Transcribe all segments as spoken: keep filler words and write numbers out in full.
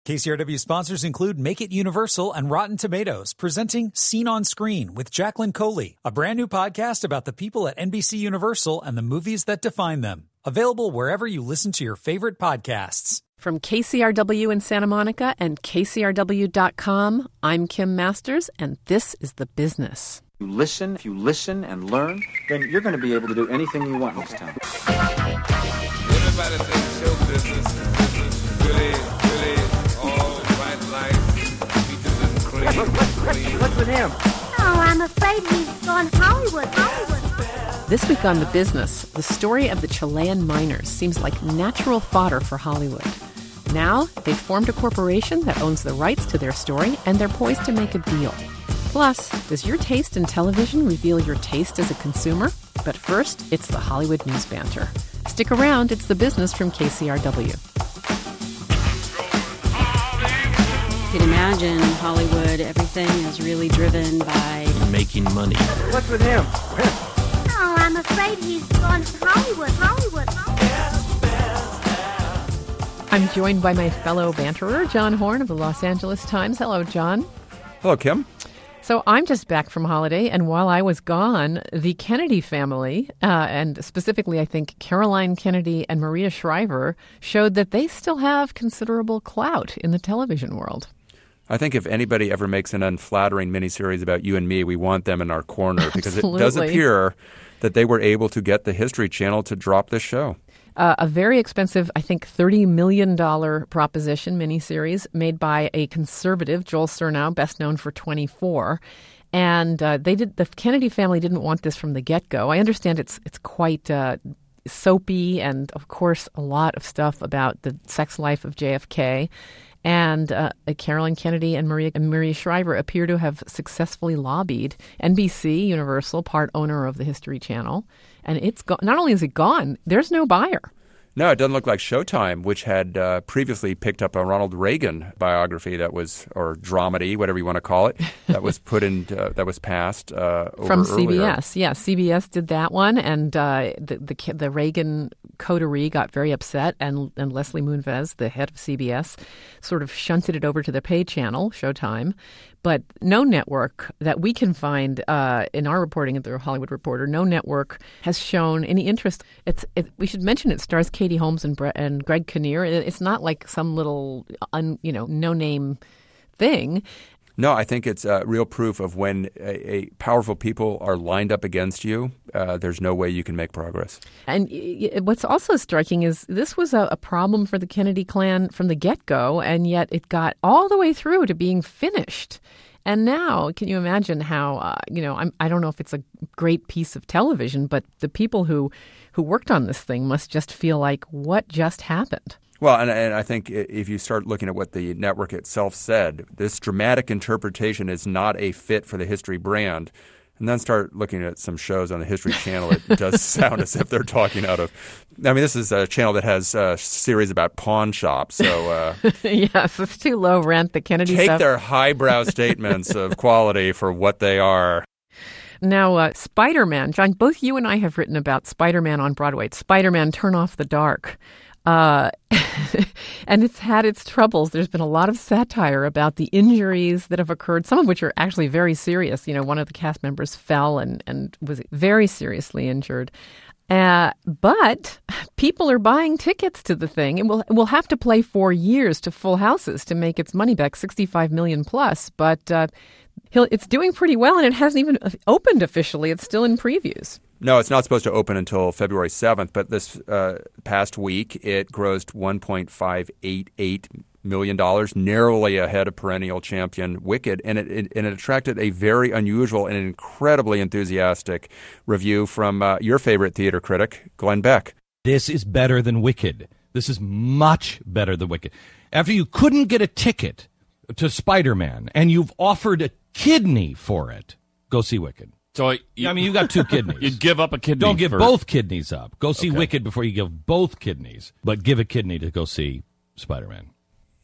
K C R W sponsors include Make It Universal and Rotten Tomatoes, presenting Scene on Screen with Jacqueline Coley, a brand new podcast about the people at N B C Universal and the movies that define them. Available wherever you listen to your favorite podcasts. From K C R W in Santa Monica and K C R W dot com, I'm Kim Masters, and this is The Business. You listen, if you listen and learn, then you're going to be able to do anything you want in this town. Everybody thinks show business is business. Really, really, all right life, peaches and cream. What's with him? Oh, I'm afraid he's gone Hollywood, Hollywood. This week on The Business, the story of the Chilean miners seems like natural fodder for Hollywood. Now, they've formed a corporation that owns the rights to their story, and they're poised to make a deal. Plus, does your taste in television reveal your taste as a consumer? But first, it's the Hollywood News Banter. Stick around, it's The Business from K C R W. You can imagine Hollywood, everything is really driven by making money. What's with him? Oh, I'm afraid he's gone Hollywood, Hollywood, Hollywood. I'm joined by my fellow banterer, John Horn of the Los Angeles Times. Hello, John. Hello, Kim. So I'm just back from holiday, and while I was gone, the Kennedy family, uh, and specifically I think Caroline Kennedy and Maria Shriver, showed that they still have considerable clout in the television world. I think if anybody ever makes an unflattering miniseries about you and me, we want them in our corner because it does appear that they were able to get the History Channel to drop this show. Uh, a very expensive, I think, thirty million dollars proposition miniseries made by a conservative, Joel Surnow, best known for twenty-four. And uh, they did. The Kennedy family didn't want this from the get-go. I understand it's it's quite uh, soapy and, of course, a lot of stuff about the sex life of J F K. And uh, Caroline Kennedy and Maria, and Maria Shriver appear to have successfully lobbied N B C Universal, part owner of the History Channel. And it's go- not only is it gone, there's no buyer. No, it doesn't look like Showtime, which had uh, previously picked up a Ronald Reagan biography that was, or dramedy, whatever you want to call it, that was put in, uh, that was passed uh, over from C B S. Earlier. Yeah, C B S did that one, and uh, the, the the Reagan coterie got very upset, and and Leslie Moonves, the head of C B S, sort of shunted it over to the pay channel, Showtime. But no network that we can find uh, in our reporting at the Hollywood Reporter, no network has shown any interest. It's it, we should mention it stars Katie Holmes and, Bre- and Greg Kinnear. It's not like some little un, you know no name thing. No, I think it's uh, real proof of when a, a powerful people are lined up against you, uh, there's no way you can make progress. And y- what's also striking is this was a, a problem for the Kennedy clan from the get-go, and yet it got all the way through to being finished. And now, can you imagine how, uh, you know, I'm, I don't know if it's a great piece of television, but the people who, who worked on this thing must just feel like, what just happened? Well, and, and I think if you start looking at what the network itself said, this dramatic interpretation is not a fit for the History brand. And then start looking at some shows on the History Channel, it does sound as if they're talking out of – I mean, this is a channel that has a series about pawn shops. So uh, yes, it's too low rent, the Kennedy take stuff. their highbrow statements of quality for what they are. Now, uh, Spider-Man. John, both you and I have written about Spider-Man on Broadway. It's Spider-Man Turn Off the Dark. Uh, and it's had its troubles. There's been a lot of satire about the injuries that have occurred, some of which are actually very serious. You know, one of the cast members fell and, and was very seriously injured. Uh, but people are buying tickets to the thing, and we'll, we'll have to play four years to full houses to make its money back, sixty-five million plus. But uh, he'll, it's doing pretty well, and it hasn't even opened officially. It's still in previews. No, it's not supposed to open until February seventh, but this uh, past week it grossed one point five eight eight million dollars, narrowly ahead of perennial champion Wicked, and it, it, and it attracted a very unusual and incredibly enthusiastic review from uh, your favorite theater critic, Glenn Beck. This is better than Wicked. This is much better than Wicked. After you couldn't get a ticket to Spider-Man and you've offered a kidney for it, go see Wicked. So you, I mean, you got two kidneys. You'd give up a kidney. Don't give for... both kidneys up. Go see okay. Wicked before you give both kidneys, but give a kidney to go see Spider-Man.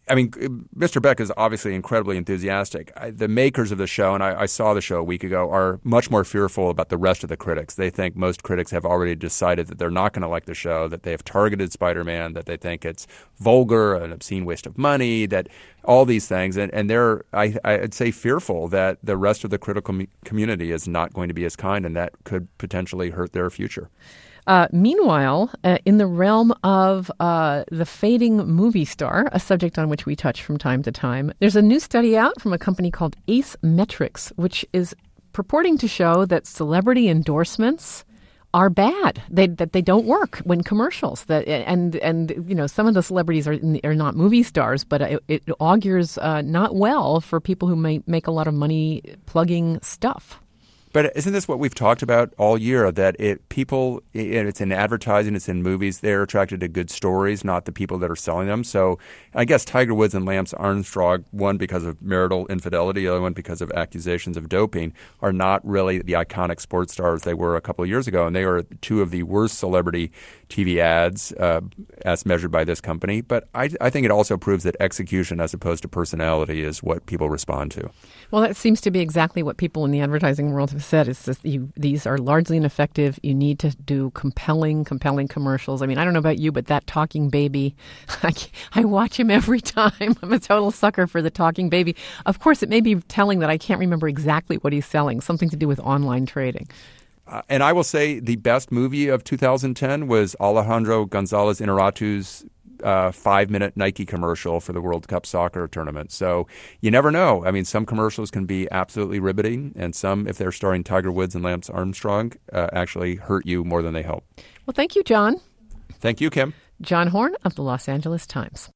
I mean, Mister Beck is obviously incredibly enthusiastic. I, the makers of the show, and I, I saw the show a week ago, are much more fearful about the rest of the critics. They think most critics have already decided that they're not going to like the show, that they have targeted Spider-Man, that they think it's vulgar, an obscene waste of money, that all these things. And, and they're, I, I'd say, fearful that the rest of the critical com- community is not going to be as kind, and that could potentially hurt their future. Uh, meanwhile, uh, in the realm of uh, the fading movie star, a subject on which we touch from time to time, there's a new study out from a company called Ace Metrics, which is purporting to show that celebrity endorsements are bad. They that they don't work when commercials. That and and you know some of the celebrities are in the, are not movie stars, but it, it augurs uh, not well for people who may make a lot of money plugging stuff. But isn't this what we've talked about all year, that it people, it, it's in advertising, it's in movies, they're attracted to good stories, not the people that are selling them. So I guess Tiger Woods and Lance Armstrong, one because of marital infidelity, the other one because of accusations of doping, are not really the iconic sports stars they were a couple of years ago. And they are two of the worst celebrity T V ads uh, as measured by this company. But I, I think it also proves that execution as opposed to personality is what people respond to. Well, that seems to be exactly what people in the advertising world have said. Is that you, these are largely ineffective. You need to do compelling, compelling commercials. I mean, I don't know about you, but that talking baby, I, I watch him every time. I'm a total sucker for the talking baby. Of course, it may be telling that I can't remember exactly what he's selling, something to do with online trading. Uh, and I will say the best movie of two thousand ten was Alejandro Gonzalez Inarritu's uh, five-minute Nike commercial for the World Cup soccer tournament. So you never know. I mean, some commercials can be absolutely riveting, and some, if they're starring Tiger Woods and Lance Armstrong, uh, actually hurt you more than they help. Well, thank you, John. Thank you, Kim. John Horn of the Los Angeles Times.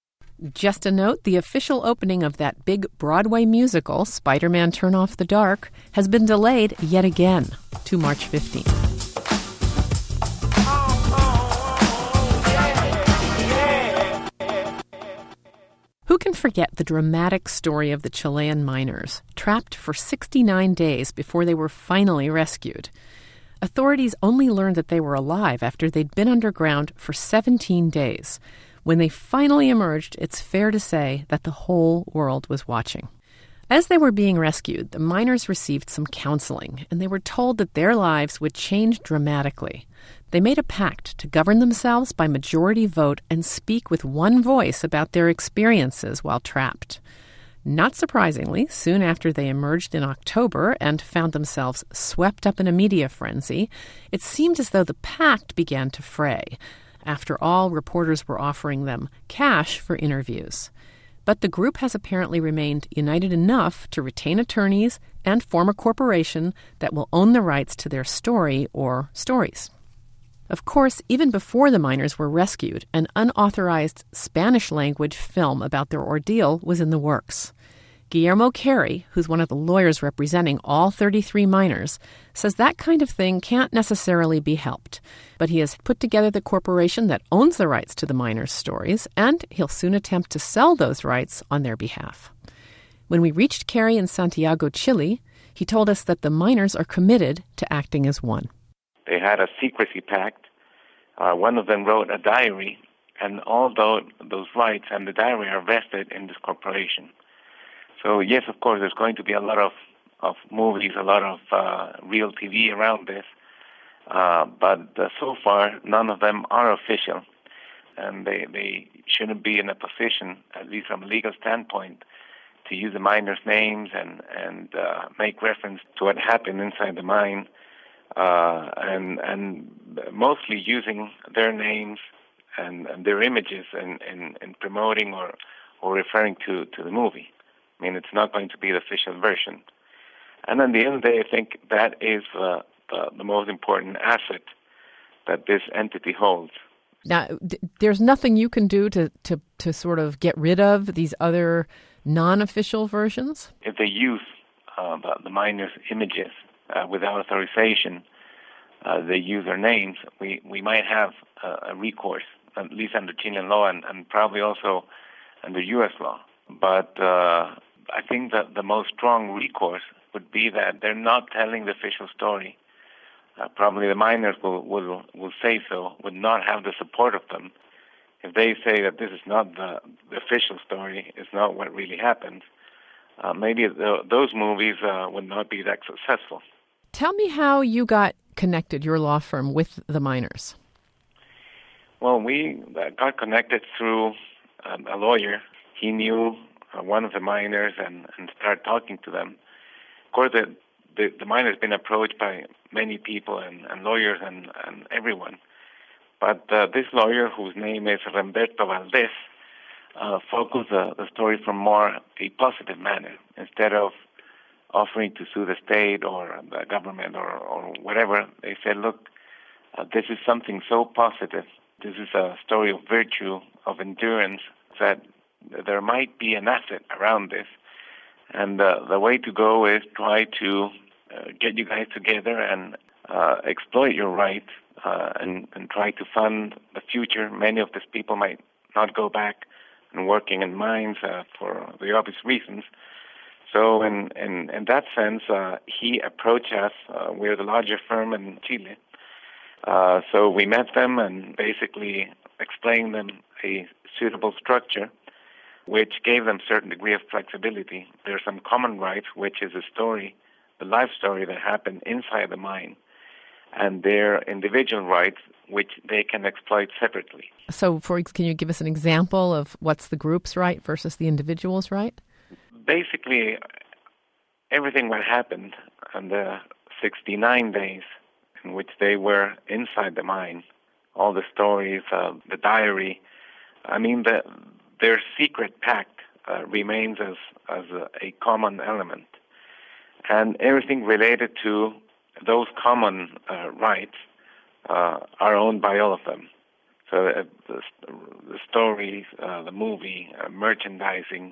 Just a note, the official opening of that big Broadway musical, Spider-Man Turn Off the Dark, has been delayed yet again to March fifteenth. Who can forget the dramatic story of the Chilean miners, trapped for sixty-nine days before they were finally rescued? Authorities only learned that they were alive after they'd been underground for seventeen days. When they finally emerged, it's fair to say that the whole world was watching. As they were being rescued, the miners received some counseling, and they were told that their lives would change dramatically. They made a pact to govern themselves by majority vote and speak with one voice about their experiences while trapped. Not surprisingly, soon after they emerged in October and found themselves swept up in a media frenzy, it seemed as though the pact began to fray. After all, reporters were offering them cash for interviews. But the group has apparently remained united enough to retain attorneys and form a corporation that will own the rights to their story or stories. Of course, even before the miners were rescued, an unauthorized Spanish-language film about their ordeal was in the works. Guillermo Carey, who's one of the lawyers representing all thirty-three miners, says that kind of thing can't necessarily be helped. But he has put together the corporation that owns the rights to the miners' stories, and he'll soon attempt to sell those rights on their behalf. When we reached Carey in Santiago, Chile, he told us that the miners are committed to acting as one. They had a secrecy pact. Uh, one of them wrote a diary, and all those, those rights and the diary are vested in this corporation. So, yes, of course, there's going to be a lot of, of movies, a lot of uh, real T V around this. Uh, but uh, so far, none of them are official. And they, they shouldn't be in a position, at least from a legal standpoint, to use the miners' names and, and uh, make reference to what happened inside the mine. Uh, and, and mostly using their names and, and their images in, in, in promoting or, or referring to, to the movie. I mean, it's not going to be the official version. And at the end of the day, I think that is uh, the, the most important asset that this entity holds. Now, d- there's nothing you can do to, to, to sort of get rid of these other non-official versions? If they use uh, the, the miners' images uh, without authorization, uh, they use their names, we, we might have uh, a recourse, at least under Chilean law and, and probably also under U S law. But uh, I think that the most strong recourse would be that they're not telling the official story. Uh, probably the miners will, will will say so, would not have the support of them if they say that this is not the, the official story, it's not what really happened, uh, maybe the, those movies uh, would not be that successful. Tell me how you got connected, your law firm, with the miners. Well, we got connected through um, a lawyer. He knew uh, one of the miners and, and started talking to them. Of course, the, the, the miner's been approached by many people and, and lawyers and, and everyone. But uh, this lawyer, whose name is Remberto Valdez, uh, focused uh, the story from more a positive manner. Instead of offering to sue the state or the government or, or whatever, they said, look, uh, this is something so positive. This is a story of virtue, of endurance, that there might be an asset around this. And uh, the way to go is try to uh, get you guys together and uh, exploit your right uh, and, and try to fund the future. Many of these people might not go back and working in mines uh, for the obvious reasons. So in, in, in that sense, uh, he approached us. Uh, we're the larger firm in Chile. Uh, so we met them and basically explained them a suitable structure, which gave them a certain degree of flexibility. There's some common rights, which is a story, the life story that happened inside the mine, and their individual rights, which they can exploit separately. So for can you give us an example of what's the group's right versus the individual's right? Basically, everything what happened in the sixty-nine days in which they were inside the mine, all the stories, uh, the diary, I mean, the, their secret pact uh, remains as, as a, a common element. And everything related to those common uh, rights uh, are owned by all of them. So uh, the, the stories, uh, the movie, uh, merchandising,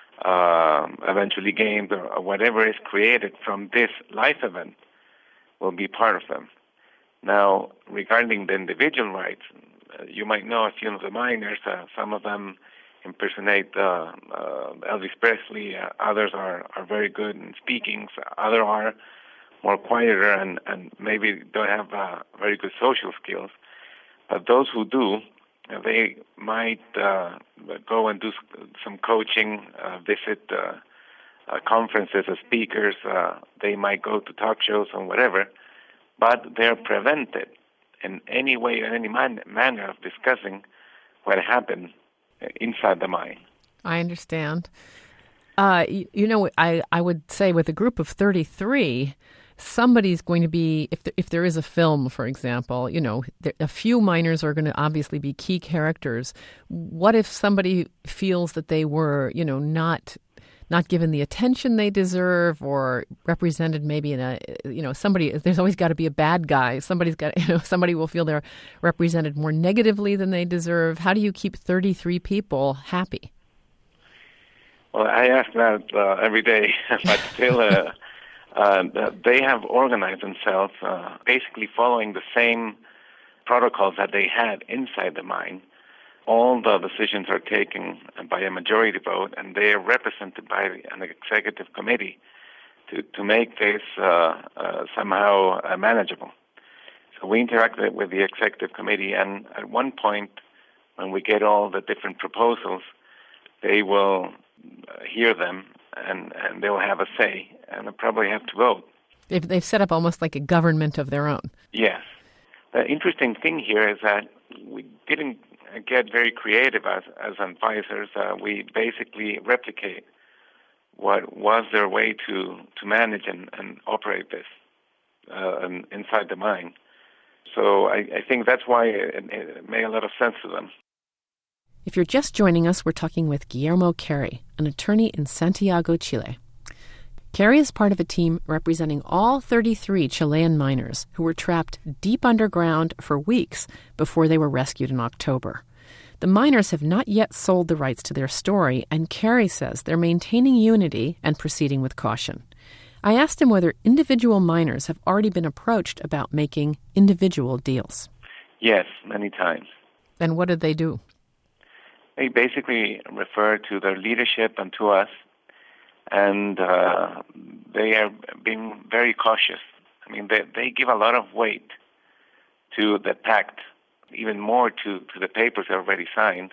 uh, eventually games, or, or whatever is created from this life event will be part of them. Now, regarding the individual rights, uh, you might know a few of the miners. Uh, some of them impersonate uh, uh, Elvis Presley. Uh, others are, are very good in speaking. Others are more quieter and, and maybe don't have uh, very good social skills. But those who do, uh, they might uh, go and do some coaching, uh, visit uh, uh, conferences as speakers. Uh, they might go to talk shows and whatever. But they're prevented in any way or any man- manner of discussing what happened inside the mine. I understand. Uh, you, you know, I, I would say with a group of thirty-three, somebody's going to be, if there, if there is a film, for example, you know, there, a few miners are going to obviously be key characters. What if somebody feels that they were, you know, not not given the attention they deserve, or represented maybe in a, you know, somebody, there's always got to be a bad guy. Somebody's got, you know, somebody will feel they're represented more negatively than they deserve. How do you keep thirty-three people happy? Well, I ask that uh, every day, but still, uh, uh, they have organized themselves uh, basically following the same protocols that they had inside the mine. All the decisions are taken by a majority vote, and they are represented by an executive committee to, to make this uh, uh, somehow uh, manageable. So we interacted with the executive committee, and at one point, when we get all the different proposals, they will hear them, and, and they'll have a say, and they'll probably have to vote. They've, they've set up almost like a government of their own. Yes. The interesting thing here is that we didn't get very creative as, as advisors. Uh, we basically replicate what was their way to, to manage and, and operate this uh, inside the mine. So I, I think that's why it, it made a lot of sense to them. If you're just joining us, we're talking with Guillermo Carey, an attorney in Santiago, Chile. Carey is part of a team representing all thirty-three Chilean miners who were trapped deep underground for weeks before they were rescued in October. The miners have not yet sold the rights to their story, and Carey says they're maintaining unity and proceeding with caution. I asked him whether individual miners have already been approached about making individual deals. Yes, many times. And what did they do? They basically refer to their leadership and to us, and uh, they are being very cautious. I mean, they, they give a lot of weight to the pact even more to, to the papers already signed.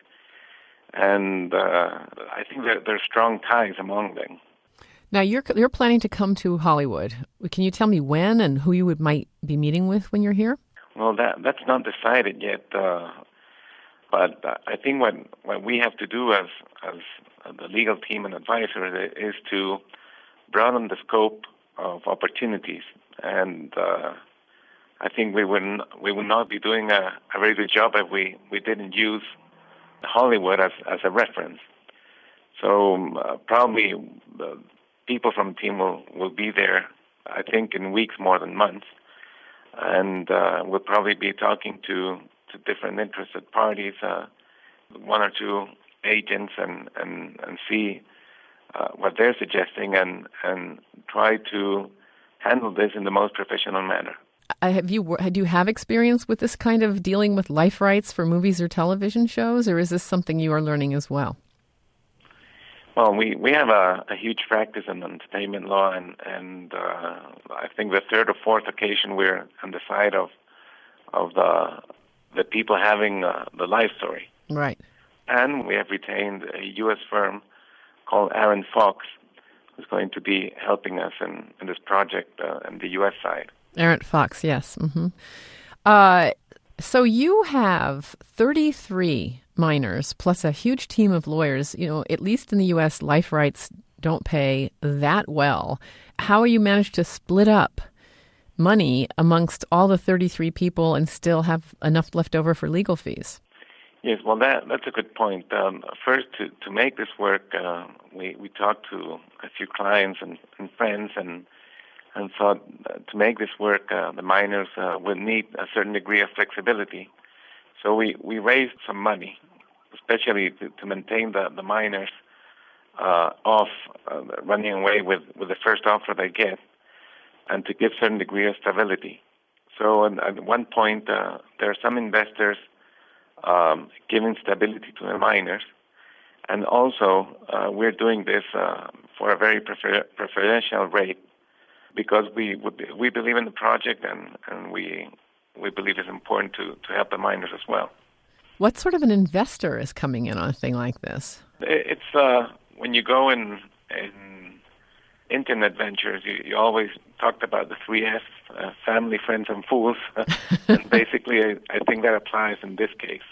And uh, I think there, there are strong ties among them. Now, you're you're planning to come to Hollywood. Can you tell me when and who you would might be meeting with when you're here? Well, that that's not decided yet. Uh, but uh, I think what, what we have to do as as the legal team and advisors is to broaden the scope of opportunities. And uh, I think we would we would not be doing a, a very good job if we, we didn't use Hollywood as, as a reference. So uh, probably the people from the team will, will be there, I think, in weeks more than months. And uh, we'll probably be talking to, to different interested parties, uh, one or two agents, and, and, and see uh, what they're suggesting and, and try to handle this in the most professional manner. Uh, have you do you have experience with this kind of dealing with life rights for movies or television shows, or is this something you are learning as well? Well, we, we have a, a huge practice in entertainment law, and, and uh, I think the third or fourth occasion we're on the side of of the the people having uh, the life story. Right. And we have retained a U S firm called Aaron Fox, who's going to be helping us in, in this project uh, on the U S side. Aaron Fox, yes. Mm-hmm. Uh, so you have thirty-three minors plus a huge team of lawyers. You know, at least in the U S, life rights don't pay that well. How are you managed to split up money amongst all the thirty-three people and still have enough left over for legal fees? Yes, well, that that's a good point. Um, first, to, to make this work, uh, we, we talked to a few clients and, and friends and and thought uh, to make this work, uh, the minors uh, would need a certain degree of flexibility. So we, we raised some money, especially to, to maintain the, the minors uh, off uh, running away with, with the first offer they get, and to give certain degree of stability. So at, at one point, uh, there are some investors um, giving stability to the minors, and also uh, we're doing this uh, for a very prefer- preferential rate because we we believe in the project, and, and we we believe it's important to, to help the minors as well. What sort of an investor is coming in on a thing like this? It's uh, when you go in in internet ventures, you, you always talked about the three F's, uh, family, friends, and fools. And basically, I, I think that applies in this case.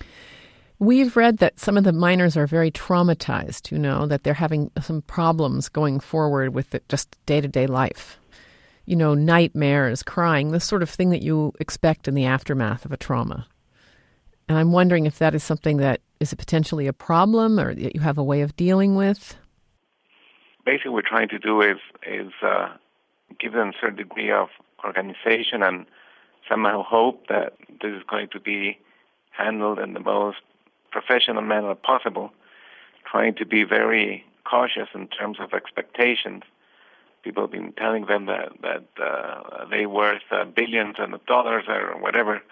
We've read that some of the minors are very traumatized, you know, that they're having some problems going forward with the, just day-to-day life. You know, nightmares, crying, the sort of thing that you expect in the aftermath of a trauma. And I'm wondering if that is something that is potentially a problem or that you have a way of dealing with. Basically, what we're trying to do is is uh, give them a certain degree of organization and somehow hope that this is going to be handled in the most professional manner possible, trying to be very cautious in terms of expectations. People have been telling them that, that uh, they're worth uh, billions of dollars or whatever.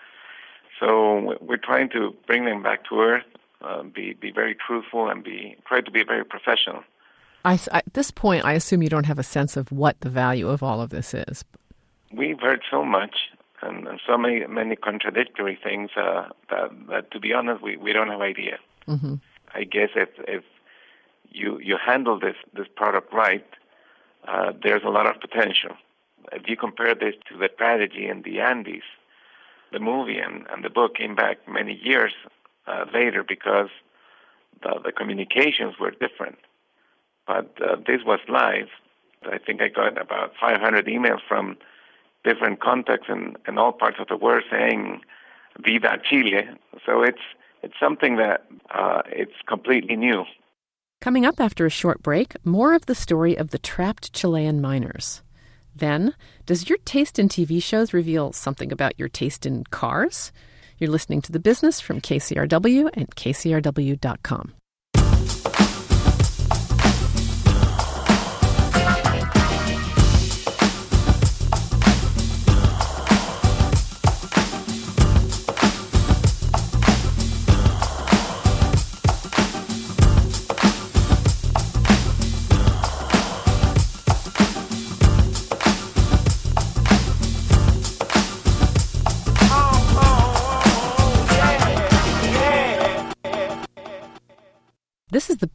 So we're trying to bring them back to earth, uh, be be very truthful, and be try to be very professional. I, at this point, I assume you don't have a sense of what the value of all of this is. We've heard so much and, and so many many contradictory things uh, that, that, to be honest, we, we don't have idea. Mm-hmm. I guess if if you you handle this this product right, uh, there's a lot of potential. If you compare this to the tragedy in the Andes, the movie and, and the book came back many years uh, later because the, the communications were different. But uh, this was live. I think I got about five hundred emails from different contacts in, in all parts of the world saying "Viva Chile." So it's it's something that uh, it's completely new. Coming up after a short break, more of the story of the trapped Chilean miners. Then, does your taste in T V shows reveal something about your taste in cars? You're listening to The Business from K C R W and K C R W dot com.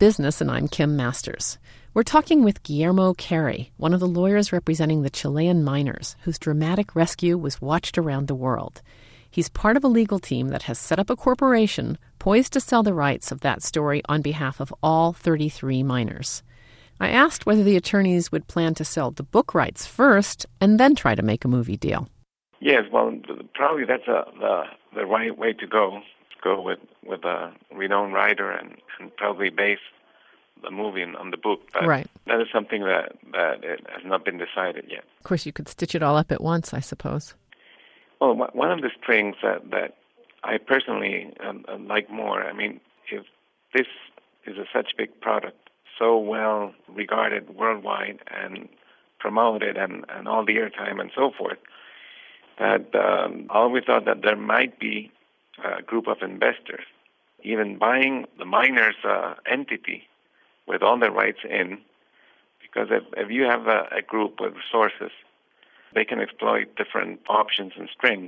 Business, and I'm Kim Masters. We're talking with Guillermo Carey, one of the lawyers representing the Chilean miners, whose dramatic rescue was watched around the world. He's part of a legal team that has set up a corporation poised to sell the rights of that story on behalf of all thirty-three miners. I asked whether the attorneys would plan to sell the book rights first and then try to make a movie deal. Yes, well, probably that's a, the the right way to go. Go with, with a renowned writer and, and probably base the movie on the book. But right. That is something that, that it has not been decided yet. Of course, you could stitch it all up at once, I suppose. Well, one of the strings that, that I personally um, like more, I mean, if this is a such big product, so well regarded worldwide and promoted and, and all the airtime and so forth, that um, I always thought that there might be a group of investors even buying the miners' uh, entity with all the rights in, because if, if you have a, a group with resources, they can exploit different options and strings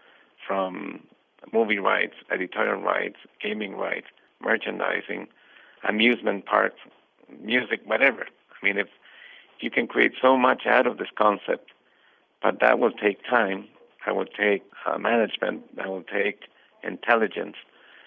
from movie rights, editorial rights, gaming rights, merchandising, amusement parks, music, whatever. I mean, if you can create so much out of this concept, but that will take time, that will take uh, management, that will take intelligence.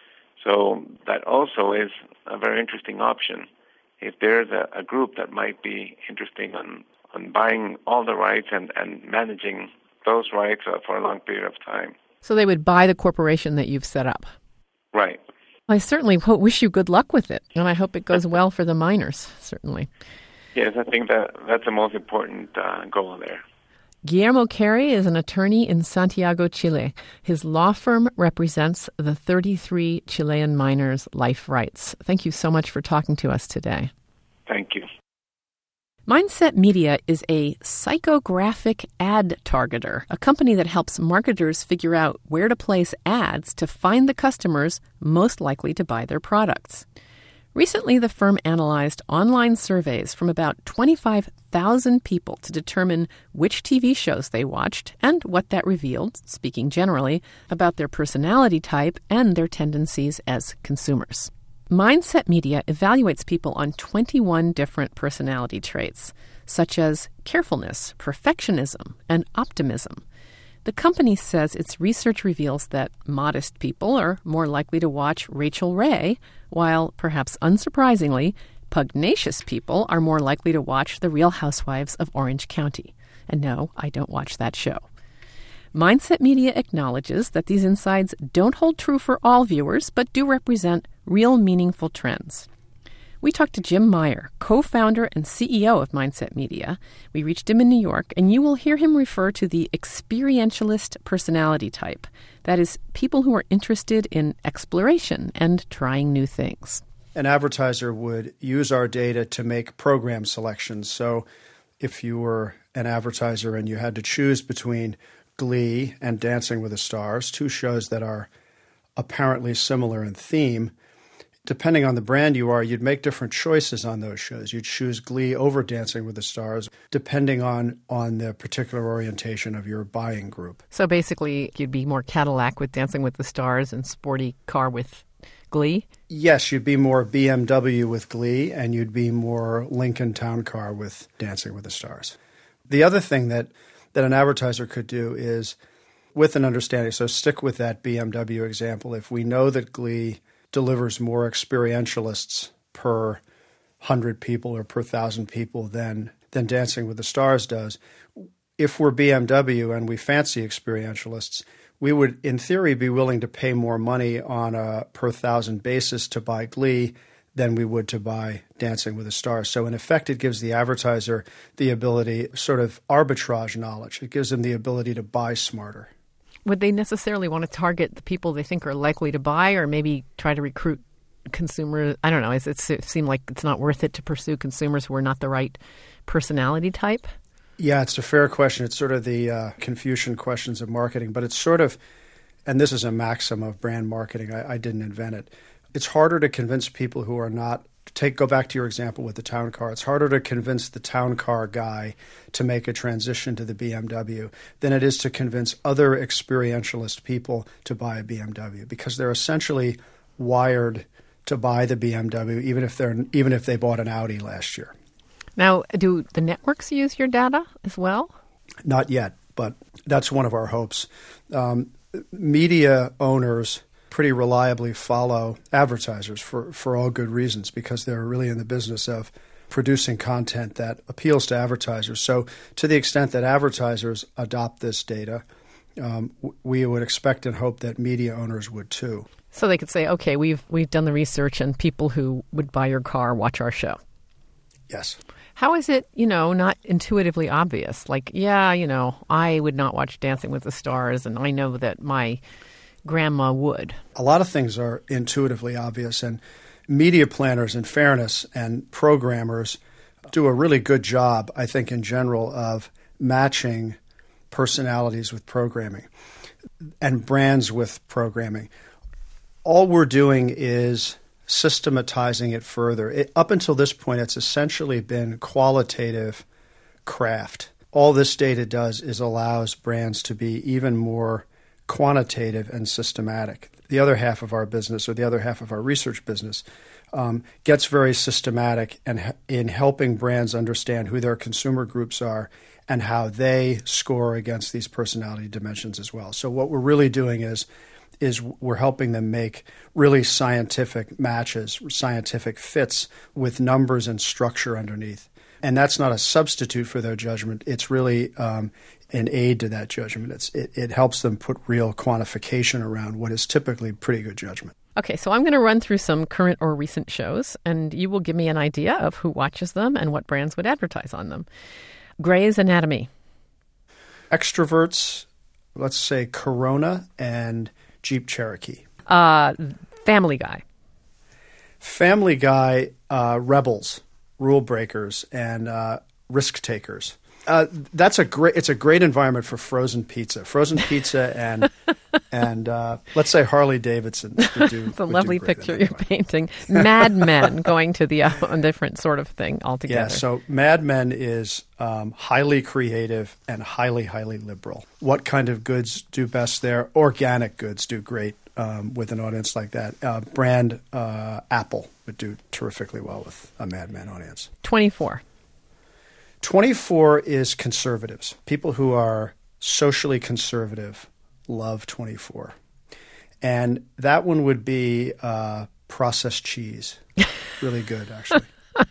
So that also is a very interesting option. If there's a, a group that might be interesting on, on buying all the rights and, and managing those rights uh, for a long period of time. So they would buy the corporation that you've set up. Right. I certainly wish you good luck with it, and I hope it goes well for the miners, certainly. Yes, I think that that's the most important uh, goal there. Guillermo Carey is an attorney in Santiago, Chile. His law firm represents the thirty-three Chilean miners' life rights. Thank you so much for talking to us today. Thank you. Mindset Media is a psychographic ad targeter, a company that helps marketers figure out where to place ads to find the customers most likely to buy their products. Recently, the firm analyzed online surveys from about twenty-five thousand people to determine which T V shows they watched and what that revealed, speaking generally, about their personality type and their tendencies as consumers. Mindset Media evaluates people on twenty-one different personality traits, such as carefulness, perfectionism, and optimism. The company says its research reveals that modest people are more likely to watch Rachel Ray, while, perhaps unsurprisingly, pugnacious people are more likely to watch The Real Housewives of Orange County. And no, I don't watch that show. Mindset Media acknowledges that these insights don't hold true for all viewers, but do represent real meaningful trends. We talked to Jim Meyer, co-founder and C E O of Mindset Media. We reached him in New York, and you will hear him refer to the experientialist personality type. That is, people who are interested in exploration and trying new things. An advertiser would use our data to make program selections. So if you were an advertiser and you had to choose between Glee and Dancing with the Stars, two shows that are apparently similar in theme, depending on the brand you are, you'd make different choices on those shows. You'd choose Glee over Dancing with the Stars, depending on, on the particular orientation of your buying group. So basically, you'd be more Cadillac with Dancing with the Stars and sporty car with Glee? Yes, you'd be more B M W with Glee, and you'd be more Lincoln Town Car with Dancing with the Stars. The other thing that, that an advertiser could do is, with an understanding, so stick with that B M W example, if we know that Glee delivers more experientialists per one hundred people or per one thousand people than, than Dancing with the Stars does. If we're B M W and we fancy experientialists, we would, in theory, be willing to pay more money on a per thousand basis to buy Glee than we would to buy Dancing with the Stars. So in effect, it gives the advertiser the ability, sort of arbitrage knowledge. It gives them the ability to buy smarter. Would they necessarily want to target the people they think are likely to buy, or maybe try to recruit consumers? I don't know. Is it, it seem like it's not worth it to pursue consumers who are not the right personality type? Yeah, it's a fair question. It's sort of the uh, Confucian questions of marketing, but it's sort of, and this is a maxim of brand marketing. I, I didn't invent it. It's harder to convince people who are not, take go back to your example with the town car. It's harder to convince the town car guy to make a transition to the B M W than it is to convince other experientialist people to buy a B M W, because they're essentially wired to buy the B M W, even if they're even if they bought an Audi last year. Now, do the networks use your data as well? Not yet, but that's one of our hopes. Um, media owners pretty reliably follow advertisers for, for all good reasons, because they're really in the business of producing content that appeals to advertisers. So to the extent that advertisers adopt this data, um, we would expect and hope that media owners would too. So they could say, okay, we've we've done the research and people who would buy your car watch our show. Yes. How is it, you know, not intuitively obvious? Like, yeah, you know, I would not watch Dancing with the Stars, and I know that my grandma would. A lot of things are intuitively obvious, and media planners, in fairness, and programmers do a really good job, I think, in general, of matching personalities with programming and brands with programming. All we're doing is systematizing it further. It, up until this point, it's essentially been qualitative craft. All this data does is allows brands to be even more quantitative and systematic. The other half of our business, or the other half of our research business, um, gets very systematic and in helping brands understand who their consumer groups are and how they score against these personality dimensions as well. So what we're really doing is is we're helping them make really scientific matches, scientific fits with numbers and structure underneath. And that's not a substitute for their judgment. It's really um, an aid to that judgment. It's, it, it helps them put real quantification around what is typically pretty good judgment. Okay, so I'm going to run through some current or recent shows, and you will give me an idea of who watches them and what brands would advertise on them. Grey's Anatomy. Extroverts, let's say Corona and Jeep Cherokee. Uh, Family Guy. Family Guy, uh, Rebels, Rule Breakers, and uh, Risk Takers. Uh, that's a great. It's a great environment for frozen pizza. Frozen pizza and and uh, let's say Harley Davidson would do. It's a lovely picture you're painting. Mad Men going to the uh, a different sort of thing altogether. Yeah. So Mad Men is um, highly creative and highly highly liberal. What kind of goods do best there? Organic goods do great um, with an audience like that. Uh, brand uh, Apple would do terrifically well with a Mad Men audience. twenty-four. twenty-four is conservatives. People who are socially conservative love twenty-four. And that one would be uh, processed cheese. Really good, actually.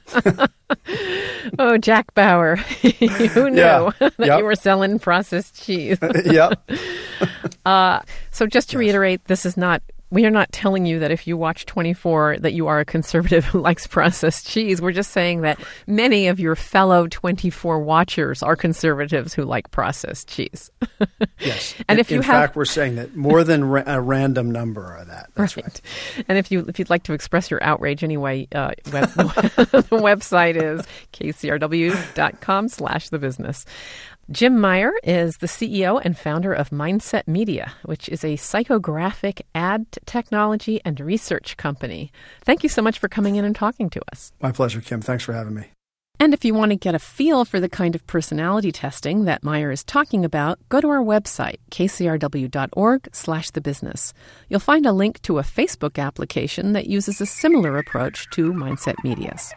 Oh, Jack Bauer. Who knew Yeah. that Yep. you were selling processed cheese? Yep. uh, so just to yes. reiterate, this is not... We are not telling you that if you watch twenty-four that you are a conservative who likes processed cheese. We're just saying that many of your fellow twenty-four watchers are conservatives who like processed cheese. Yes. And in, if you in have, fact, we're saying that more than ra- a random number are that. That's right. right. And if you if you'd like to express your outrage anyway, uh, web, the website is k c r w dot com slash the business. Jim Meyer is the C E O and founder of Mindset Media, which is a psychographic ad technology and research company. Thank you so much for coming in and talking to us. My pleasure, Kim. Thanks for having me. And if you want to get a feel for the kind of personality testing that Meyer is talking about, go to our website, k c r w dot org slash the business. You'll find a link to a Facebook application that uses a similar approach to Mindset Media's.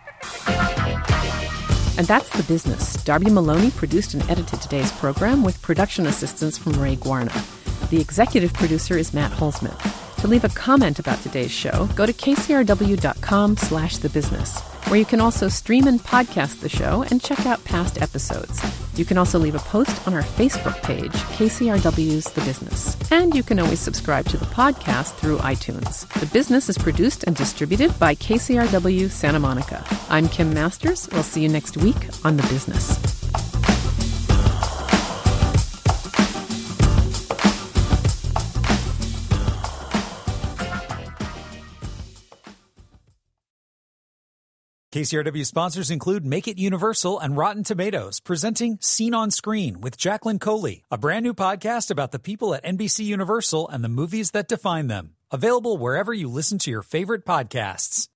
And that's The Business. Darby Maloney produced and edited today's program with production assistance from Ray Guarna. The executive producer is Matt Holzman. To leave a comment about today's show, go to k c r w dot com slash the business, where you can also stream and podcast the show and check out past episodes. You can also leave a post on our Facebook page, K C R W's The Business. And you can always subscribe to the podcast through iTunes. The Business is produced and distributed by K C R W Santa Monica. I'm Kim Masters. We'll see you next week on The Business. K C R W sponsors include Make It Universal and Rotten Tomatoes, presenting Scene on Screen with Jacqueline Coley, a brand new podcast about the people at N B C Universal and the movies that define them. Available wherever you listen to your favorite podcasts.